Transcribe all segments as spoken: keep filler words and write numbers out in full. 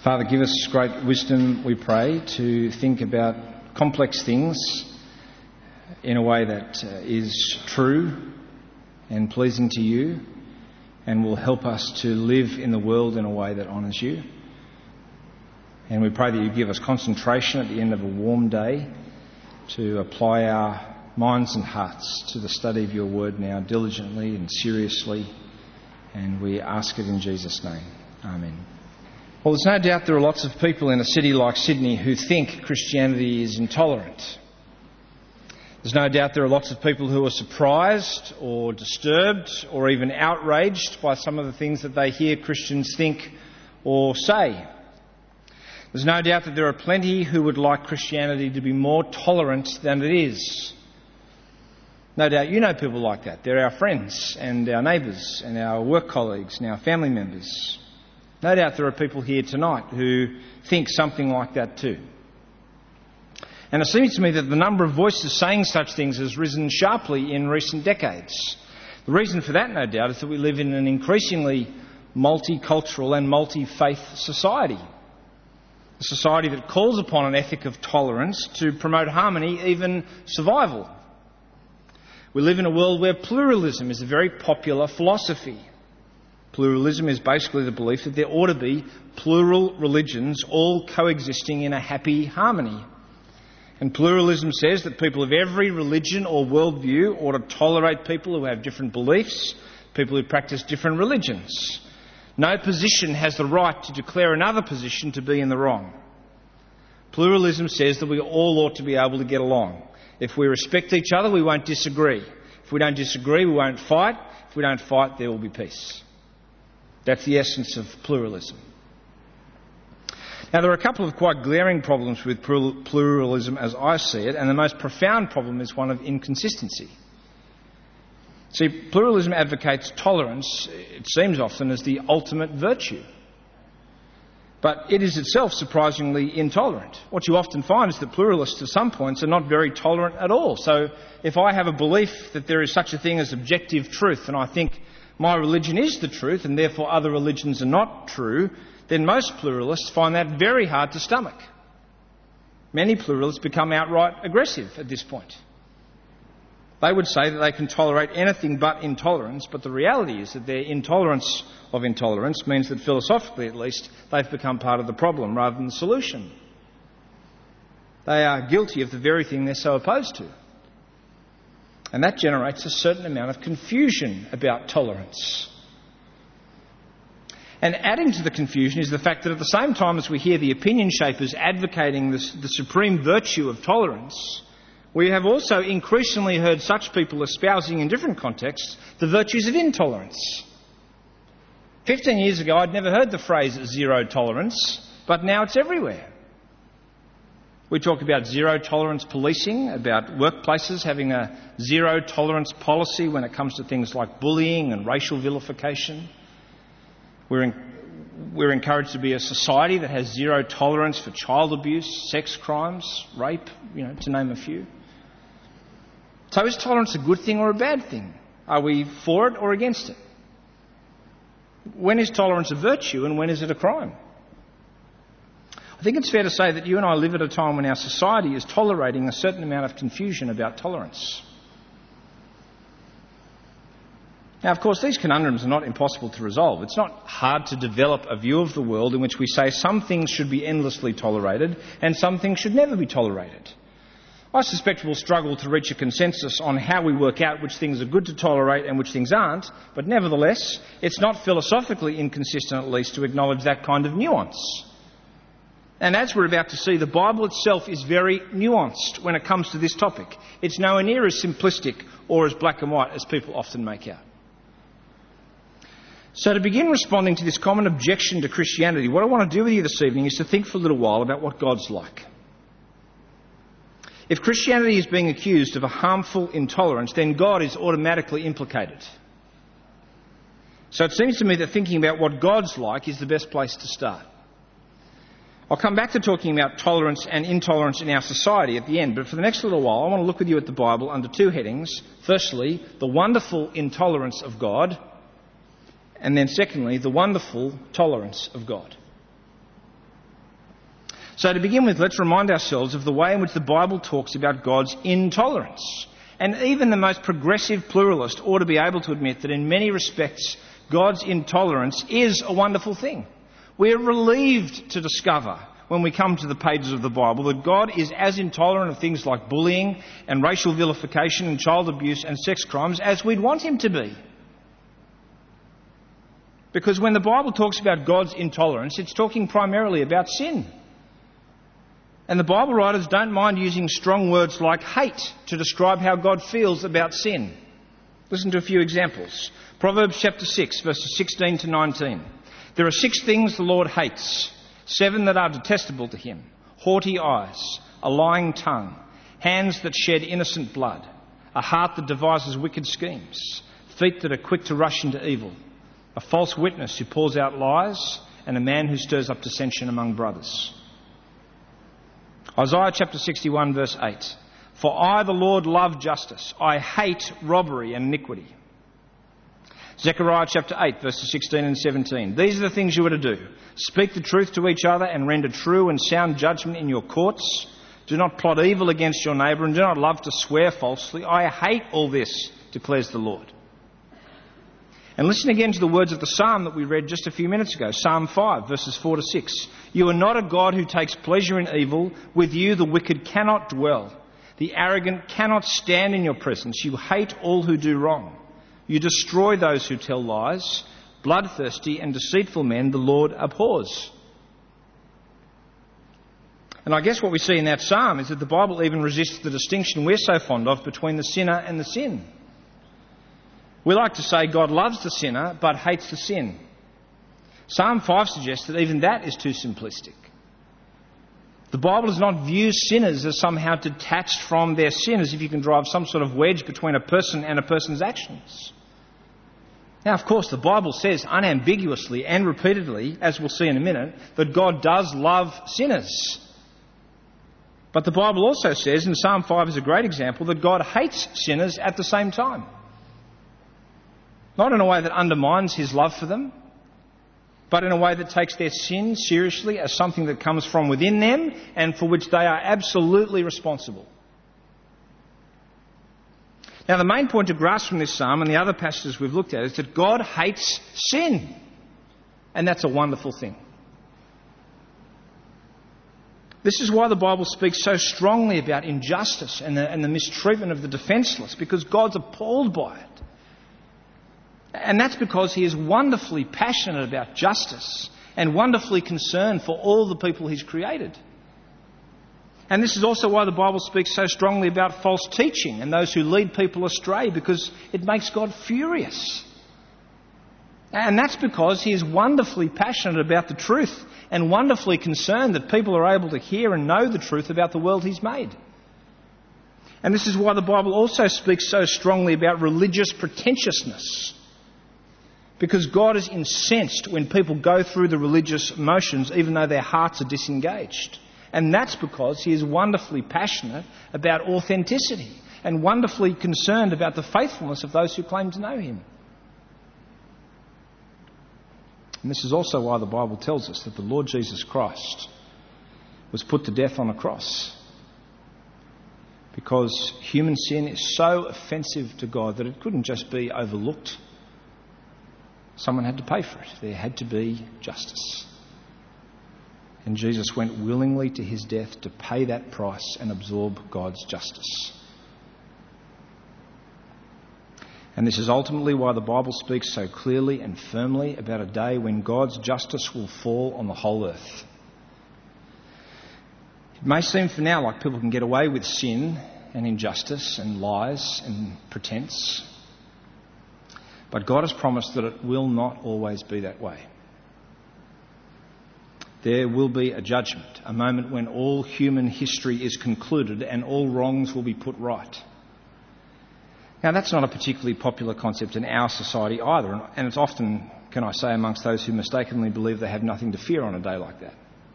Father, give us great wisdom, we pray, to think about complex things in a way that uh, is true and pleasing to you, and will help us to live in the world in a way that honours you. And we pray that you give us concentration at the end of a warm day to apply our minds and hearts to the study of your word now diligently and seriously. And we ask it in Jesus' name. Amen. Well, there's no doubt there are lots of people in a city like Sydney who think Christianity is intolerant. There's no doubt there are lots of people who are surprised or disturbed or even outraged by some of the things that they hear Christians think or say. There's no doubt that there are plenty who would like Christianity to be more tolerant than it is. No doubt you know people like that. They're our friends and our neighbours and our work colleagues and our family members. No doubt there are people here tonight who think something like that too. And it seems to me that the number of voices saying such things has risen sharply in recent decades. The reason for that, no doubt, is that we live in an increasingly multicultural and multi-faith society. A society that calls upon an ethic of tolerance to promote harmony, even survival. We live in a world where pluralism is a very popular philosophy. Pluralism is basically the belief that there ought to be plural religions all coexisting in a happy harmony. And pluralism says that people of every religion or worldview ought to tolerate people who have different beliefs, people who practice different religions. No position has the right to declare another position to be in the wrong. Pluralism says that we all ought to be able to get along. If we respect each other, we won't disagree. If we don't disagree, we won't fight. If we don't fight, there will be peace. That's the essence of pluralism. Now, there are a couple of quite glaring problems with pluralism as I see it, and the most profound problem is one of inconsistency. See, pluralism advocates tolerance, it seems often, as the ultimate virtue. But it is itself surprisingly intolerant. What you often find is that pluralists at some points are not very tolerant at all. So if I have a belief that there is such a thing as objective truth, and I think my religion is the truth and therefore other religions are not true, then most pluralists find that very hard to stomach. Many pluralists become outright aggressive at this point. They would say that they can tolerate anything but intolerance, but the reality is that their intolerance of intolerance means that philosophically at least they've become part of the problem rather than the solution. They are guilty of the very thing they're so opposed to. And that generates a certain amount of confusion about tolerance. And adding to the confusion is the fact that at the same time as we hear the opinion shapers advocating this, the supreme virtue of tolerance, we have also increasingly heard such people espousing in different contexts the virtues of intolerance. Fifteen years ago I'd never heard the phrase zero tolerance, but now it's everywhere. We talk about zero tolerance policing, about workplaces having a zero tolerance policy when it comes to things like bullying and racial vilification. We're, in, we're encouraged to be a society that has zero tolerance for child abuse, sex crimes, rape, you know, to name a few. So is tolerance a good thing or a bad thing? Are we for it or against it? When is tolerance a virtue and when is it a crime? I think it's fair to say that you and I live at a time when our society is tolerating a certain amount of confusion about tolerance. Now, of course, these conundrums are not impossible to resolve. It's not hard to develop a view of the world in which we say some things should be endlessly tolerated and some things should never be tolerated. I suspect we'll struggle to reach a consensus on how we work out which things are good to tolerate and which things aren't, but nevertheless, it's not philosophically inconsistent, at least, to acknowledge that kind of nuance. And as we're about to see, the Bible itself is very nuanced when it comes to this topic. It's nowhere near as simplistic or as black and white as people often make out. So to begin responding to this common objection to Christianity, what I want to do with you this evening is to think for a little while about what God's like. If Christianity is being accused of a harmful intolerance, then God is automatically implicated. So it seems to me that thinking about what God's like is the best place to start. I'll come back to talking about tolerance and intolerance in our society at the end, but for the next little while I want to look with you at the Bible under two headings. Firstly, the wonderful intolerance of God, and then secondly, the wonderful tolerance of God. So to begin with, let's remind ourselves of the way in which the Bible talks about God's intolerance. And even the most progressive pluralist ought to be able to admit that in many respects, God's intolerance is a wonderful thing. We are relieved to discover when we come to the pages of the Bible that God is as intolerant of things like bullying and racial vilification and child abuse and sex crimes as we'd want him to be. Because when the Bible talks about God's intolerance, it's talking primarily about sin. And the Bible writers don't mind using strong words like hate to describe how God feels about sin. Listen to a few examples. Proverbs chapter six, verses sixteen to nineteen. There are six things the Lord hates, seven that are detestable to him: haughty eyes, a lying tongue, hands that shed innocent blood, a heart that devises wicked schemes, feet that are quick to rush into evil, a false witness who pours out lies, and a man who stirs up dissension among brothers. Isaiah chapter sixty-one, verse eight. For I, the Lord, love justice. I hate robbery and iniquity. Zechariah chapter eight, verses sixteen and seventeen. These are the things you are to do. Speak the truth to each other and render true and sound judgment in your courts. Do not plot evil against your neighbour and do not love to swear falsely. I hate all this, declares the Lord. And listen again to the words of the psalm that we read just a few minutes ago. Psalm five, verses four to six. You are not a God who takes pleasure in evil. With you the wicked cannot dwell. The arrogant cannot stand in your presence. You hate all who do wrong. You destroy those who tell lies. Bloodthirsty and deceitful men the Lord abhors. And I guess what we see in that psalm is that the Bible even resists the distinction we're so fond of between the sinner and the sin. We like to say God loves the sinner but hates the sin. Psalm five suggests that even that is too simplistic. The Bible does not view sinners as somehow detached from their sin, as if you can drive some sort of wedge between a person and a person's actions. Now, of course, the Bible says unambiguously and repeatedly, as we'll see in a minute, that God does love sinners. But the Bible also says, and Psalm five is a great example, that God hates sinners at the same time. Not in a way that undermines his love for them, but in a way that takes their sin seriously as something that comes from within them and for which they are absolutely responsible. Now, the main point to grasp from this psalm and the other passages we've looked at is that God hates sin. And that's a wonderful thing. This is why the Bible speaks so strongly about injustice and the, and the mistreatment of the defenceless, because God's appalled by it. And that's because he is wonderfully passionate about justice and wonderfully concerned for all the people he's created. And this is also why the Bible speaks so strongly about false teaching and those who lead people astray, because it makes God furious. And that's because he is wonderfully passionate about the truth and wonderfully concerned that people are able to hear and know the truth about the world he's made. And this is why the Bible also speaks so strongly about religious pretentiousness. Because God is incensed when people go through the religious motions even though their hearts are disengaged. And that's because he is wonderfully passionate about authenticity and wonderfully concerned about the faithfulness of those who claim to know him. And this is also why the Bible tells us that the Lord Jesus Christ was put to death on a cross. Because human sin is so offensive to God that it couldn't just be overlooked. Someone had to pay for it. There had to be justice. And Jesus went willingly to his death to pay that price and absorb God's justice. And this is ultimately why the Bible speaks so clearly and firmly about a day when God's justice will fall on the whole earth. It may seem for now like people can get away with sin and injustice and lies and pretense. But God has promised that it will not always be that way. There will be a judgment, a moment when all human history is concluded and all wrongs will be put right. Now, that's not a particularly popular concept in our society either, and it's often, can I say, amongst those who mistakenly believe they have nothing to fear on a day like that.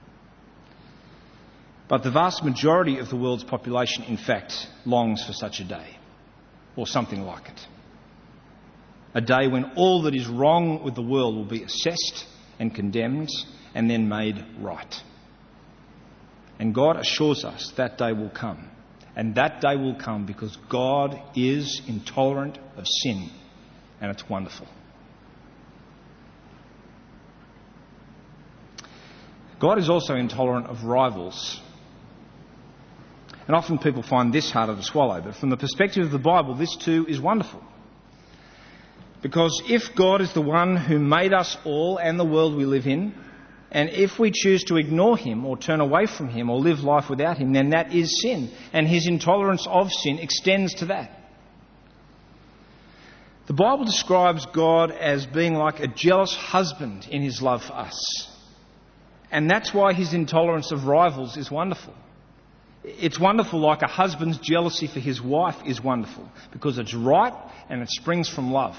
But the vast majority of the world's population, in fact, longs for such a day, or something like it. A day when all that is wrong with the world will be assessed and condemned and then made right. And God assures us that day will come. And that day will come because God is intolerant of sin. And it's wonderful. God is also intolerant of rivals. And often people find this harder to swallow. But from the perspective of the Bible, this too is wonderful. Because if God is the one who made us all and the world we live in, and if we choose to ignore him or turn away from him or live life without him, then that is sin. And his intolerance of sin extends to that. The Bible describes God as being like a jealous husband in his love for us. And that's why his intolerance of rivals is wonderful. It's wonderful like a husband's jealousy for his wife is wonderful, because it's right and it springs from love.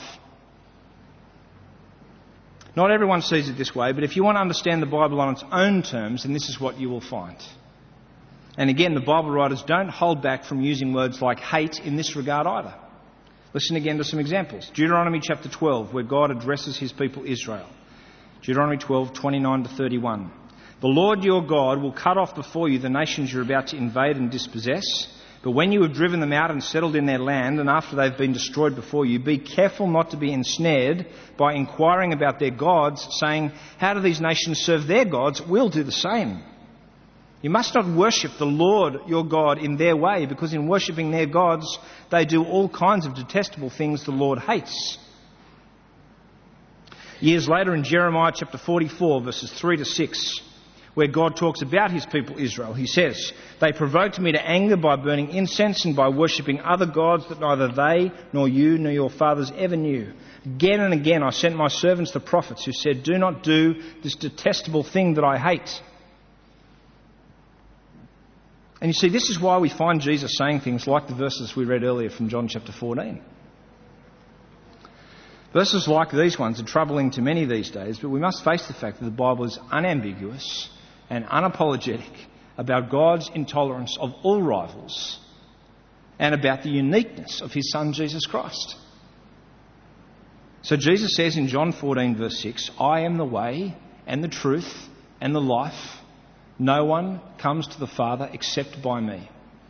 Not everyone sees it this way, but if you want to understand the Bible on its own terms, then this is what you will find. And again, the Bible writers don't hold back from using words like hate in this regard either. Listen again to some examples. Deuteronomy chapter twelve, where God addresses his people Israel. Deuteronomy twelve, twenty-nine to thirty-one. The Lord your God will cut off before you the nations you're about to invade and dispossess. But when you have driven them out and settled in their land, and after they've been destroyed before you, be careful not to be ensnared by inquiring about their gods, saying, how do these nations serve their gods? We'll do the same. You must not worship the Lord your God in their way, because in worshipping their gods, they do all kinds of detestable things the Lord hates. Years later in Jeremiah chapter forty-four, verses three to six, where God talks about his people Israel, he says, they provoked me to anger by burning incense and by worshipping other gods that neither they nor you nor your fathers ever knew. Again and again I sent my servants the prophets who said, do not do this detestable thing that I hate. And you see, this is why we find Jesus saying things like the verses we read earlier from John chapter fourteen. Verses like these ones are troubling to many these days, but we must face the fact that the Bible is unambiguous and unapologetic about God's intolerance of all rivals and about the uniqueness of his Son Jesus Christ. So Jesus says in John fourteen verse six, I am the way and the truth and the life. No one comes to the Father except by me.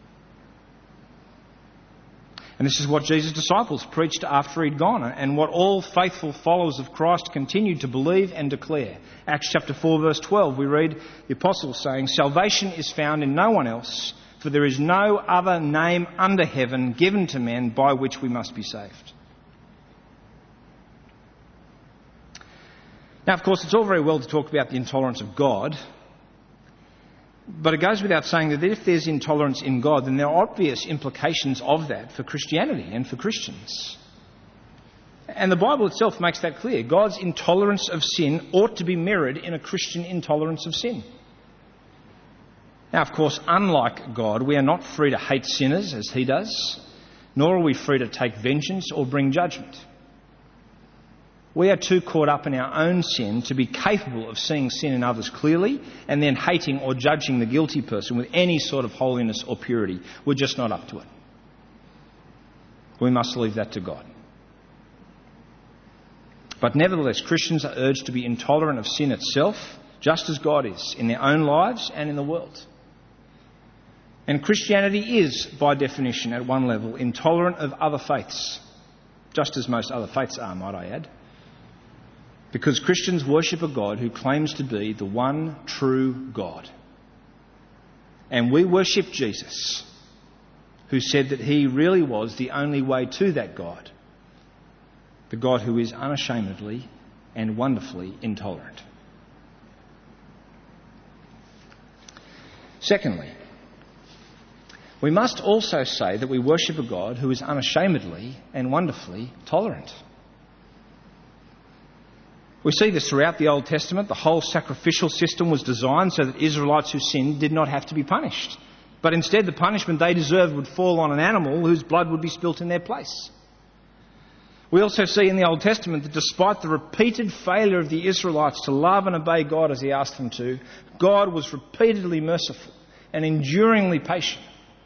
And this is what Jesus' disciples preached after he'd gone, and what all faithful followers of Christ continued to believe and declare. Acts chapter four verse twelve, we read the apostles saying, salvation is found in no one else, for there is no other name under heaven given to men by which we must be saved. Now, of course, it's all very well to talk about the intolerance of God, but it goes without saying that if there's intolerance in God, then there are obvious implications of that for Christianity and for Christians. And the Bible itself makes that clear. God's intolerance of sin ought to be mirrored in a Christian intolerance of sin. Now, of course, unlike God, we are not free to hate sinners as he does, nor are we free to take vengeance or bring judgment. We are too caught up in our own sin to be capable of seeing sin in others clearly and then hating or judging the guilty person with any sort of holiness or purity. We're just not up to it. We must leave that to God. But nevertheless, Christians are urged to be intolerant of sin itself, just as God is, in their own lives and in the world. And Christianity is, by definition, at one level, intolerant of other faiths, just as most other faiths are, might I add. Because Christians worship a God who claims to be the one true God. And we worship Jesus, who said that he really was the only way to that God, the God who is unashamedly and wonderfully intolerant. Secondly, we must also say that we worship a God who is unashamedly and wonderfully tolerant. We see this throughout the Old Testament. The whole sacrificial system was designed so that Israelites who sinned did not have to be punished. But instead, the punishment they deserved would fall on an animal whose blood would be spilt in their place. We also see in the Old Testament that despite the repeated failure of the Israelites to love and obey God as he asked them to, God was repeatedly merciful and enduringly patient.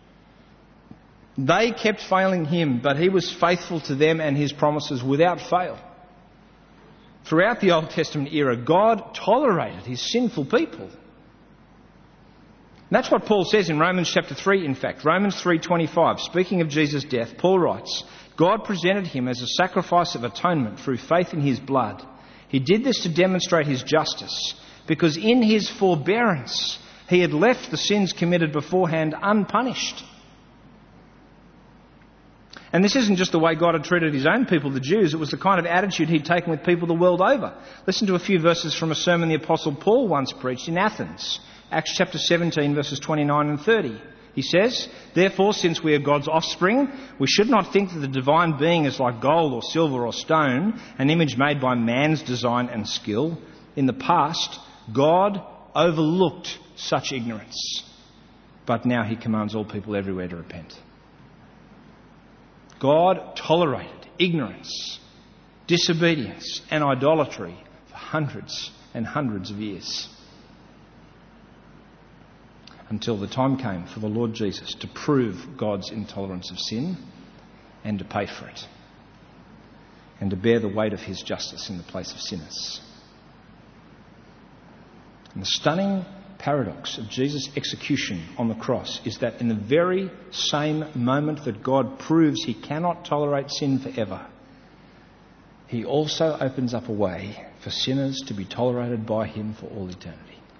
They kept failing him, but he was faithful to them and his promises without fail. Throughout the Old Testament era, God tolerated his sinful people. And that's what Paul says in Romans chapter three, in fact. Romans three twenty-five, speaking of Jesus' death, Paul writes, God presented him as a sacrifice of atonement through faith in his blood. He did this to demonstrate his justice, because in his forbearance he had left the sins committed beforehand unpunished. And this isn't just the way God had treated his own people, the Jews. It was the kind of attitude he'd taken with people the world over. Listen to a few verses from a sermon the Apostle Paul once preached in Athens. Acts chapter seventeen, verses twenty-nine and thirty. He says, therefore, since we are God's offspring, we should not think that the divine being is like gold or silver or stone, an image made by man's design and skill. In the past, God overlooked such ignorance, but now he commands all people everywhere to repent. God tolerated ignorance, disobedience and idolatry for hundreds and hundreds of years, until the time came for the Lord Jesus to prove God's intolerance of sin and to pay for it, and to bear the weight of his justice in the place of sinners. And the stunning paradox of Jesus' execution on the cross is that in the very same moment that God proves he cannot tolerate sin forever, he also opens up a way for sinners to be tolerated by him for all eternity.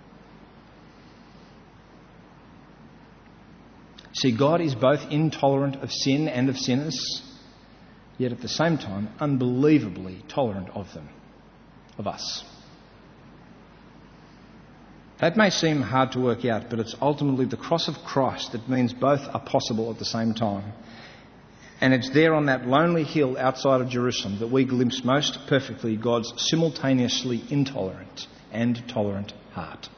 See, God is both intolerant of sin and of sinners, yet at the same time unbelievably tolerant of them, of us. That may seem hard to work out, but it's ultimately the cross of Christ that means both are possible at the same time. And it's there on that lonely hill outside of Jerusalem that we glimpse most perfectly God's simultaneously intolerant and tolerant heart.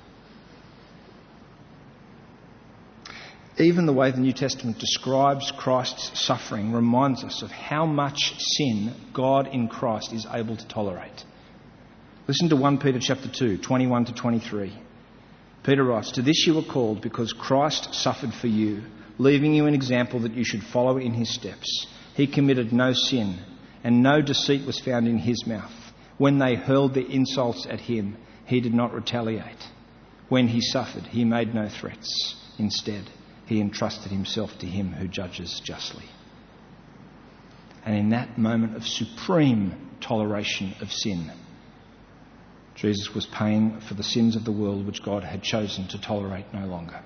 Even the way the New Testament describes Christ's suffering reminds us of how much sin God in Christ is able to tolerate. Listen to First Peter chapter two, twenty-one to twenty-three. Peter writes, to this you were called because Christ suffered for you, leaving you an example that you should follow in his steps. He committed no sin, and no deceit was found in his mouth. When they hurled their insults at him, he did not retaliate. When he suffered, he made no threats. Instead, he entrusted himself to him who judges justly. And in that moment of supreme toleration of sin, Jesus was paying for the sins of the world which God had chosen to tolerate no longer.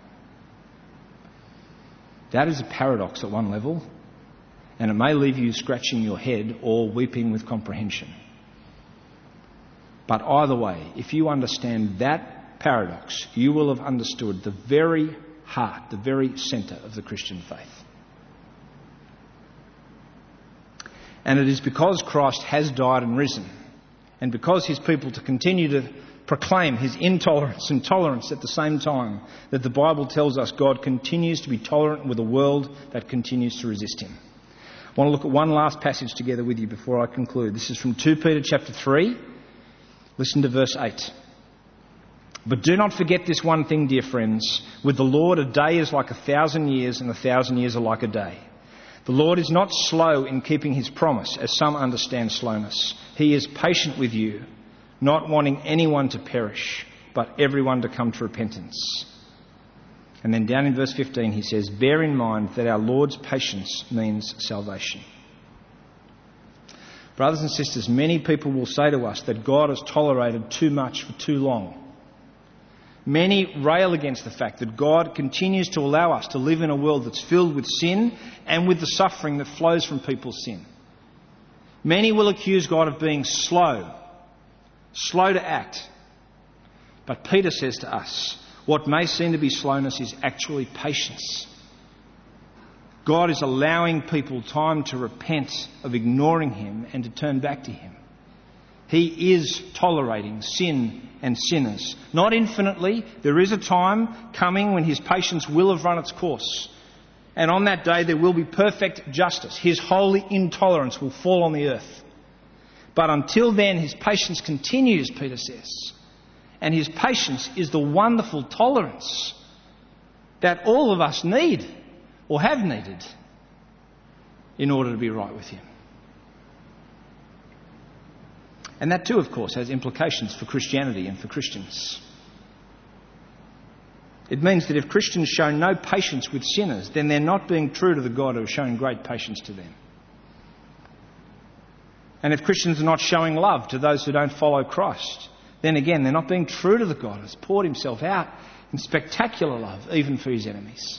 That is a paradox at one level, and it may leave you scratching your head or weeping with comprehension. But either way, if you understand that paradox, you will have understood the very heart, the very centre of the Christian faith. And it is because Christ has died and risen, and because his people to continue to proclaim his intolerance and tolerance at the same time, that the Bible tells us God continues to be tolerant with a world that continues to resist him. I want to look at one last passage together with you before I conclude. This is from Second Peter chapter three. Listen to verse eight. But do not forget this one thing, dear friends. With the Lord, a day is like a thousand years, and a thousand years are like a day. The Lord is not slow in keeping his promise, as some understand slowness. He is patient with you, not wanting anyone to perish, but everyone to come to repentance. And then down in verse fifteen he says, bear in mind that our Lord's patience means salvation. Brothers and sisters, many people will say to us that God has tolerated too much for too long. Many rail against the fact that God continues to allow us to live in a world that's filled with sin and with the suffering that flows from people's sin. Many will accuse God of being slow, slow to act. But Peter says to us, what may seem to be slowness is actually patience. God is allowing people time to repent of ignoring him and to turn back to him. He is tolerating sin and sinners. Not infinitely. There is a time coming when his patience will have run its course. And on that day there will be perfect justice. His holy intolerance will fall on the earth. But until then, his patience continues, Peter says. And his patience is the wonderful tolerance that all of us need or have needed in order to be right with him. And that too, of course, has implications for Christianity and for Christians. It means that if Christians show no patience with sinners, then they're not being true to the God who has shown great patience to them. And if Christians are not showing love to those who don't follow Christ, then again, they're not being true to the God who has poured himself out in spectacular love, even for his enemies.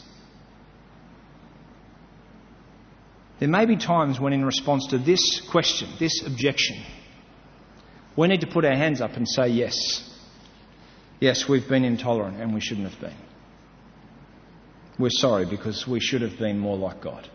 There may be times when, in response to this question, this objection, we need to put our hands up and say, yes, yes, we've been intolerant and we shouldn't have been. We're sorry because we should have been more like God.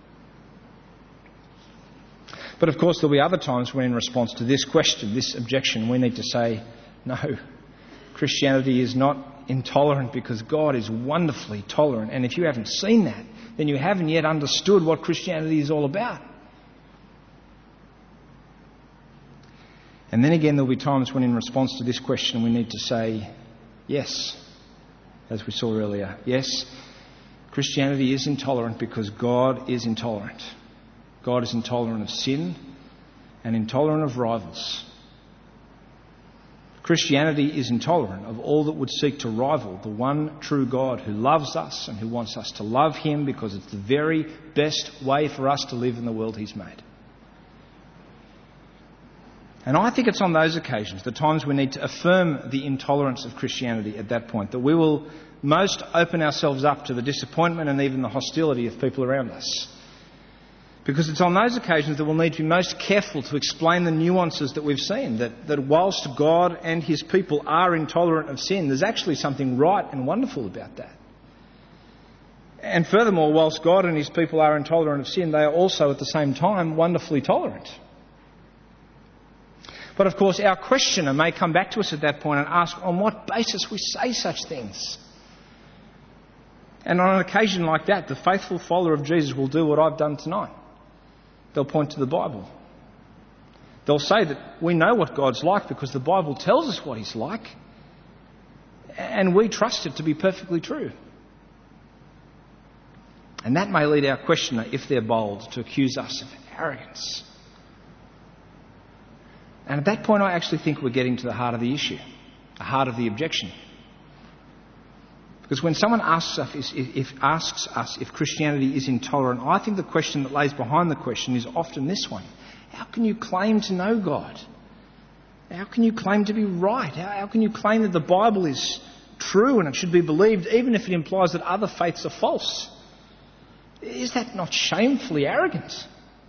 But of course, there'll be other times when, in response to this question, this objection, we need to say, no, Christianity is not intolerant because God is wonderfully tolerant. And if you haven't seen that, then you haven't yet understood what Christianity is all about. And then again, there'll be times when, in response to this question, we need to say, yes, as we saw earlier, yes, Christianity is intolerant because God is intolerant. God is intolerant of sin and intolerant of rivals. Christianity is intolerant of all that would seek to rival the one true God who loves us and who wants us to love him because it's the very best way for us to live in the world he's made. And I think it's on those occasions, the times we need to affirm the intolerance of Christianity at that point, that we will most open ourselves up to the disappointment and even the hostility of people around us. Because it's on those occasions that we'll need to be most careful to explain the nuances that we've seen, that, that whilst God and his people are intolerant of sin, there's actually something right and wonderful about that. And furthermore, whilst God and his people are intolerant of sin, they are also at the same time wonderfully tolerant. But of course, our questioner may come back to us at that point and ask on what basis we say such things. And on an occasion like that, the faithful follower of Jesus will do what I've done tonight. They'll point to the Bible. They'll say that we know what God's like because the Bible tells us what he's like, and we trust it to be perfectly true. And that may lead our questioner, if they're bold, to accuse us of arrogance. And at that point, I actually think we're getting to the heart of the issue, the heart of the objection. Because when someone asks us if, if, asks us if Christianity is intolerant, I think the question that lays behind the question is often this one. How can you claim to know God? How can you claim to be right? How, how can you claim that the Bible is true and it should be believed even if it implies that other faiths are false? Is that not shamefully arrogant?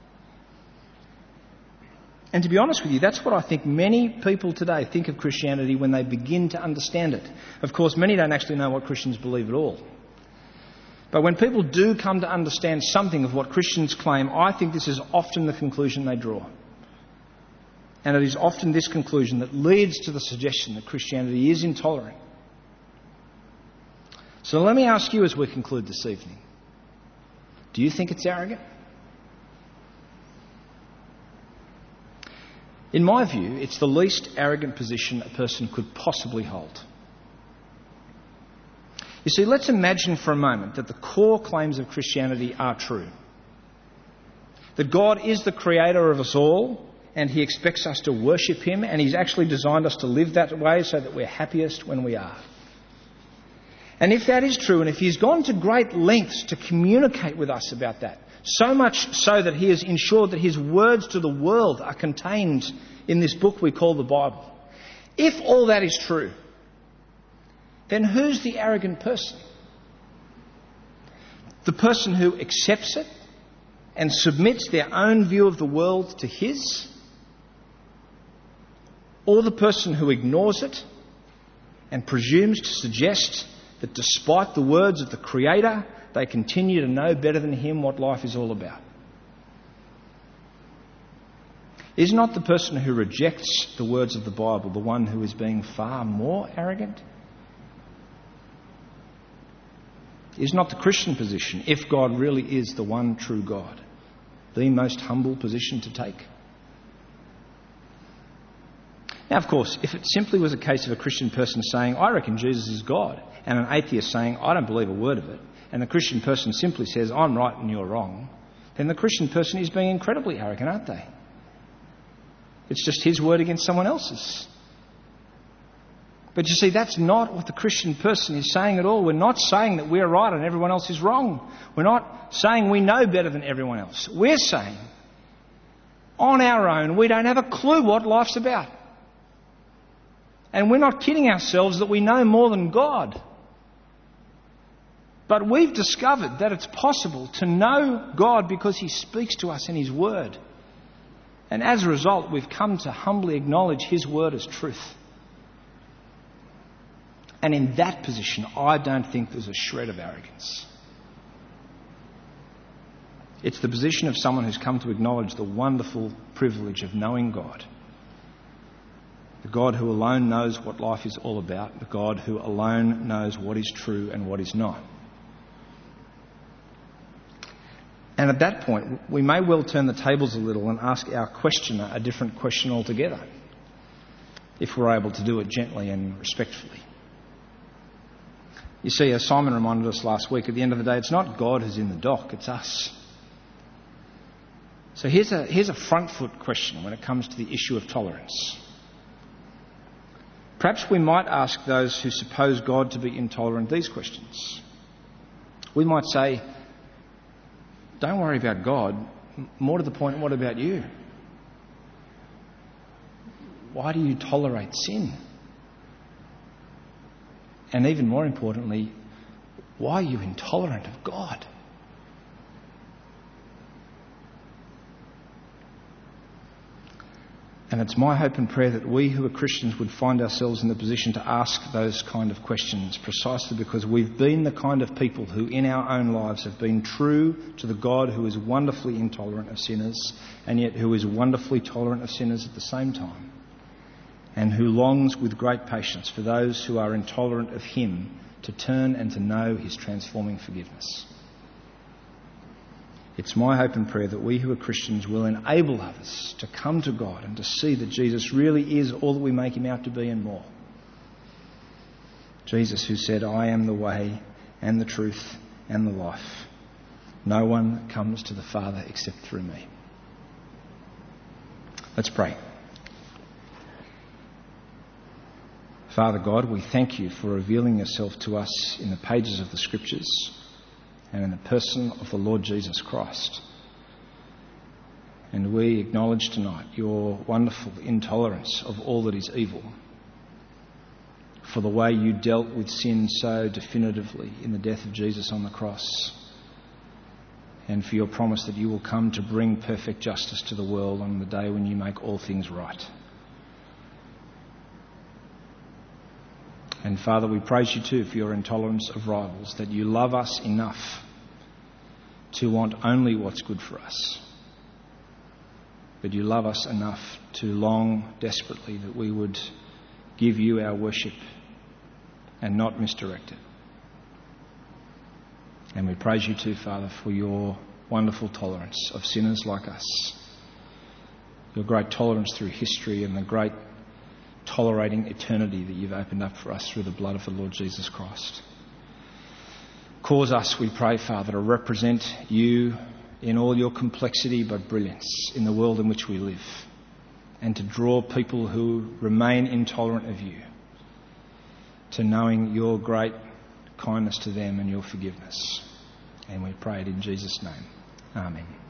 And to be honest with you, that's what I think many people today think of Christianity when they begin to understand it. Of course, many don't actually know what Christians believe at all. But when people do come to understand something of what Christians claim, I think this is often the conclusion they draw. And it is often this conclusion that leads to the suggestion that Christianity is intolerant. So let me ask you as we conclude this evening, do you think it's arrogant? In my view, it's the least arrogant position a person could possibly hold. You see, let's imagine for a moment that the core claims of Christianity are true. That God is the creator of us all and he expects us to worship him, and he's actually designed us to live that way so that we're happiest when we are. And if that is true, and if he's gone to great lengths to communicate with us about that, so much so that he has ensured that his words to the world are contained in this book we call the Bible. If all that is true, then who's the arrogant person? The person who accepts it and submits their own view of the world to his? Or the person who ignores it and presumes to suggest that despite the words of the Creator, they continue to know better than him what life is all about? Is not the person who rejects the words of the Bible the one who is being far more arrogant? Is not the Christian position, if God really is the one true God, the most humble position to take? Now, of course, if it simply was a case of a Christian person saying, I reckon Jesus is God, and an atheist saying, I don't believe a word of it, and the Christian person simply says, I'm right and you're wrong, then the Christian person is being incredibly arrogant, aren't they? It's just his word against someone else's. But you see, that's not what the Christian person is saying at all. We're not saying that we're right and everyone else is wrong. We're not saying we know better than everyone else. We're saying, on our own, we don't have a clue what life's about. And we're not kidding ourselves that we know more than God. But we've discovered that it's possible to know God because He speaks to us in His Word. And as a result, we've come to humbly acknowledge His Word as truth. And in that position, I don't think there's a shred of arrogance. It's the position of someone who's come to acknowledge the wonderful privilege of knowing God. The God who alone knows what life is all about. The God who alone knows what is true and what is not. And at that point, we may well turn the tables a little and ask our questioner a different question altogether, if we're able to do it gently and respectfully. You see, as Simon reminded us last week, at the end of the day, it's not God who's in the dock, it's us. So here's a, here's a front foot question when it comes to the issue of tolerance. Perhaps we might ask those who suppose God to be intolerant these questions. We might say, don't worry about God. More to the point, what about you? Why do you tolerate sin? And even more importantly, why are you intolerant of God? And it's my hope and prayer that we who are Christians would find ourselves in the position to ask those kind of questions precisely because we've been the kind of people who in our own lives have been true to the God who is wonderfully intolerant of sinners and yet who is wonderfully tolerant of sinners at the same time, and who longs with great patience for those who are intolerant of Him to turn and to know His transforming forgiveness. It's my hope and prayer that we who are Christians will enable others to come to God and to see that Jesus really is all that we make Him out to be and more. Jesus who said, I am the way and the truth and the life. No one comes to the Father except through me. Let's pray. Father God, we thank You for revealing Yourself to us in the pages of the Scriptures and in the person of the Lord Jesus Christ. And we acknowledge tonight Your wonderful intolerance of all that is evil, for the way You dealt with sin so definitively in the death of Jesus on the cross, and for Your promise that You will come to bring perfect justice to the world on the day when You make all things right. And Father, we praise You too for Your intolerance of rivals, that You love us enough to want only what's good for us. But You love us enough to long desperately that we would give You our worship and not misdirect it. And we praise You too, Father, for Your wonderful tolerance of sinners like us. Your great tolerance through history and the great tolerating eternity that You've opened up for us through the blood of the Lord Jesus Christ. Cause us, we pray, Father, to represent You in all Your complexity but brilliance in the world in which we live, and to draw people who remain intolerant of You to knowing Your great kindness to them and Your forgiveness. And we pray it in Jesus' name. Amen.